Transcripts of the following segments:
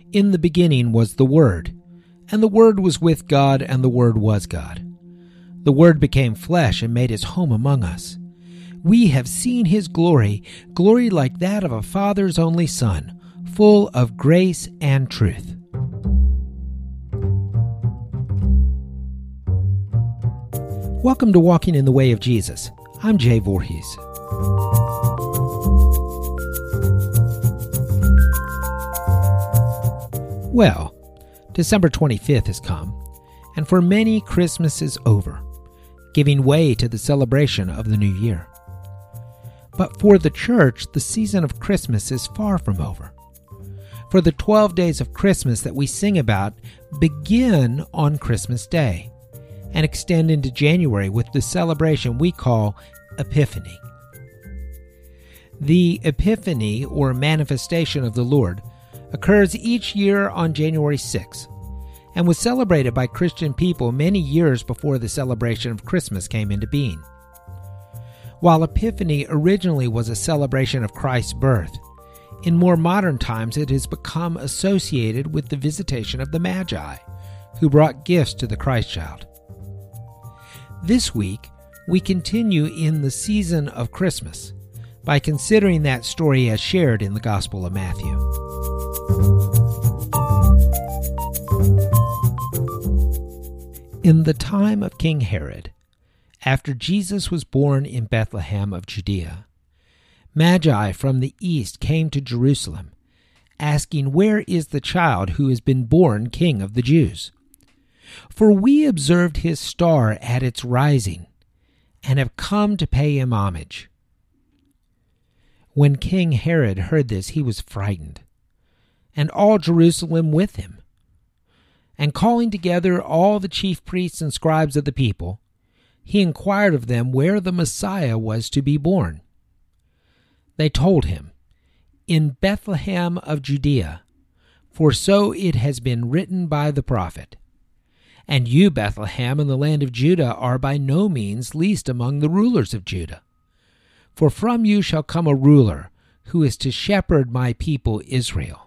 In the beginning was the Word, and the Word was with God, and the Word was God. The Word became flesh and made his home among us. We have seen his glory, glory like that of a Father's only Son, full of grace and truth. Welcome to Walking in the Way of Jesus. I'm Jay Voorhees. Well, December 25th has come, and for many Christmas is over, giving way to the celebration of the new year. But for the church, the season of Christmas is far from over. For the 12 days of Christmas that we sing about begin on Christmas Day and extend into January with the celebration we call Epiphany. The Epiphany, or manifestation of the Lord, occurs each year on January 6th and was celebrated by Christian people many years before the celebration of Christmas came into being. While Epiphany originally was a celebration of Christ's birth, in more modern times it has become associated with the visitation of the Magi, who brought gifts to the Christ child. This week, we continue in the season of Christmas by considering that story as shared in the Gospel of Matthew. In the time of King Herod, after Jesus was born in Bethlehem of Judea, Magi from the east came to Jerusalem, asking, "Where is the child who has been born King of the Jews? For we observed his star at its rising, and have come to pay him homage." When King Herod heard this, he was frightened, and all Jerusalem with him. And calling together all the chief priests and scribes of the people, he inquired of them where the Messiah was to be born. They told him, "In Bethlehem of Judea, for so it has been written by the prophet. And you, Bethlehem, in the land of Judah, are by no means least among the rulers of Judah. For from you shall come a ruler, who is to shepherd my people Israel."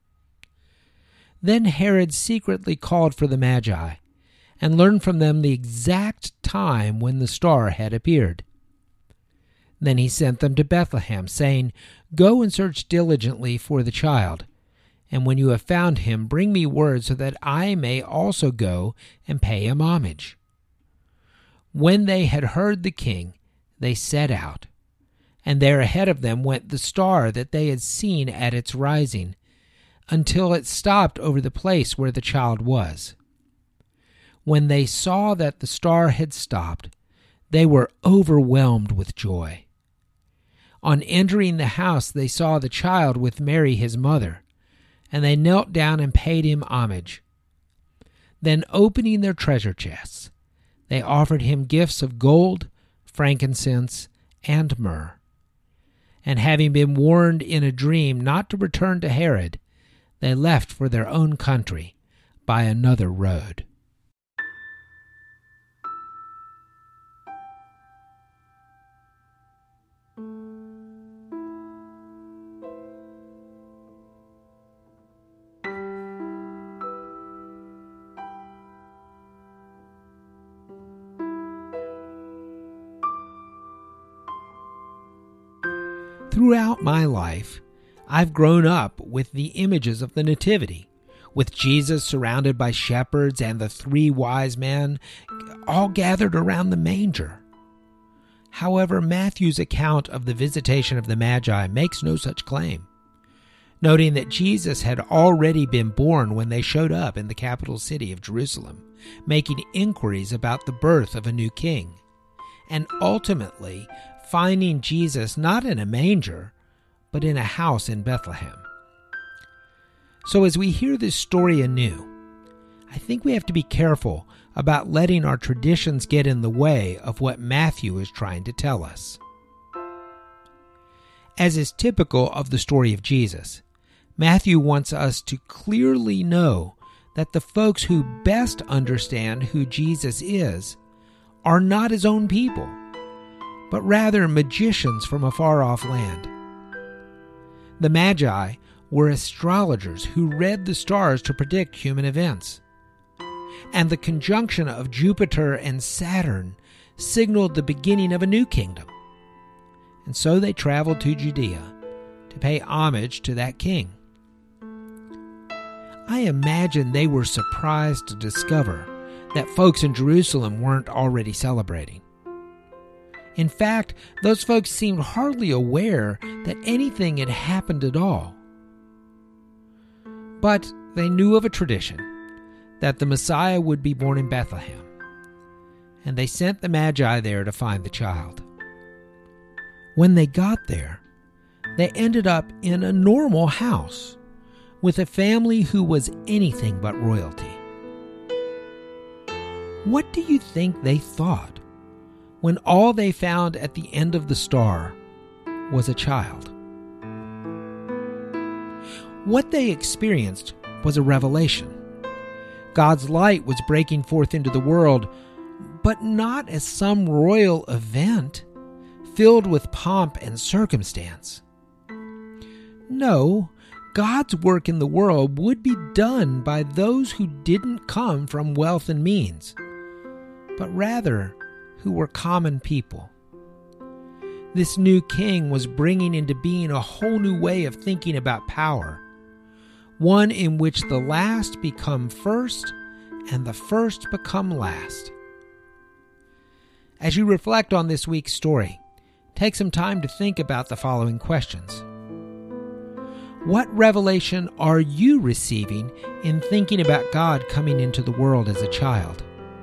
Then Herod secretly called for the Magi, and learned from them the exact time when the star had appeared. Then he sent them to Bethlehem, saying, "Go and search diligently for the child, and when you have found him, bring me word so that I may also go and pay him homage." When they had heard the king, they set out, and there ahead of them went the star that they had seen at its rising, until it stopped over the place where the child was. When they saw that the star had stopped, they were overwhelmed with joy. On entering the house, they saw the child with Mary his mother, and they knelt down and paid him homage. Then, opening their treasure chests, they offered him gifts of gold, frankincense, and myrrh. And having been warned in a dream not to return to Herod, they left for their own country by another road. Throughout my life, I've grown up with the images of the Nativity, with Jesus surrounded by shepherds and the three wise men all gathered around the manger. However, Matthew's account of the visitation of the Magi makes no such claim, noting that Jesus had already been born when they showed up in the capital city of Jerusalem, making inquiries about the birth of a new king, and ultimately finding Jesus not in a manger, but in a house in Bethlehem. So as we hear this story anew, I think we have to be careful about letting our traditions get in the way of what Matthew is trying to tell us. As is typical of the story of Jesus, Matthew wants us to clearly know that the folks who best understand who Jesus is are not his own people, but rather magicians from a far-off land. The Magi were astrologers who read the stars to predict human events. And the conjunction of Jupiter and Saturn signaled the beginning of a new kingdom. And so they traveled to Judea to pay homage to that king. I imagine they were surprised to discover that folks in Jerusalem weren't already celebrating. In fact, those folks seemed hardly aware that anything had happened at all. But they knew of a tradition that the Messiah would be born in Bethlehem, and they sent the Magi there to find the child. When they got there, they ended up in a normal house with a family who was anything but royalty. What do you think they thought when all they found at the end of the star was a child? What they experienced was a revelation. God's light was breaking forth into the world, but not as some royal event filled with pomp and circumstance. No, God's work in the world would be done by those who didn't come from wealth and means, but rather who were common people. This new king was bringing into being a whole new way of thinking about power, one in which the last become first and the first become last. As you reflect on this week's story, take some time to think about the following questions. What revelation are you receiving in thinking about God coming into the world as a child?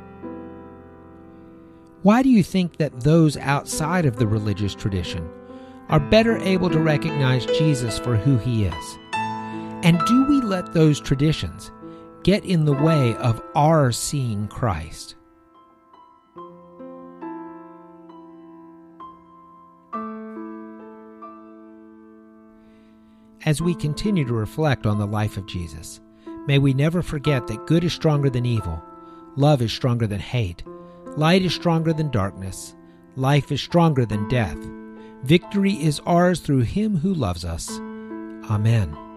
Why do you think that those outside of the religious tradition are better able to recognize Jesus for who he is? And do we let those traditions get in the way of our seeing Christ? As we continue to reflect on the life of Jesus, may we never forget that good is stronger than evil, love is stronger than hate, light is stronger than darkness, life is stronger than death. Victory is ours through him who loves us. Amen.